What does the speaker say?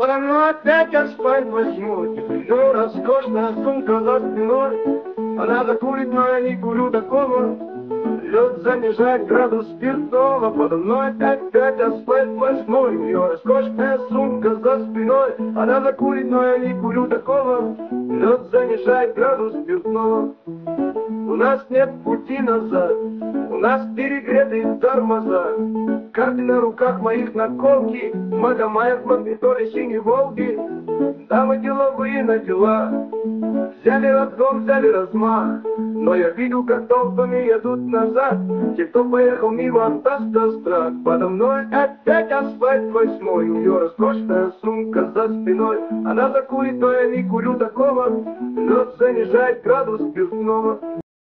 Подо опять я спать возьму, но роскошная сумка за спиной. Она закурит, но я не курю такого. Лед занижает градус спиртного. Подо мной опять асфальт восьмой. У нее роскошная сумка за спиной. Она закурит, но я не курю такого. Лед занижает градус спиртного. У нас нет пути назад, у нас перегретые тормоза. Карты на руках моих наколки, Магомаев, Магнитоле, синие Волги. Дамы деловые на дела, взяли разгон, взяли размах. Но я видел, как толпами едут назад те, кто поехал мимо, остался страх. Подо мной опять асфальт восьмой. У нее роскошная сумка за спиной. Она закурит, но я не курю такого. Лед занижает градус спиртного.